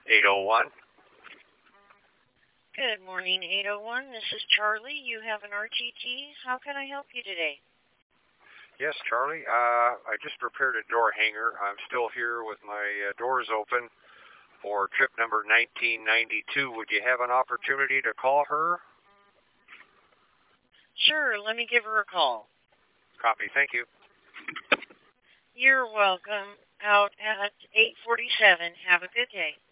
801. Good morning, 801. This is Charlie. You have an RTT. How can I help you today? Yes, Charlie. I just repaired a door hanger. I'm still here with my doors open for trip number 1992. Would you have an opportunity to call her? Sure, let me give her a call. Copy. Thank you. You're welcome. Out at 8:47. Have a good day.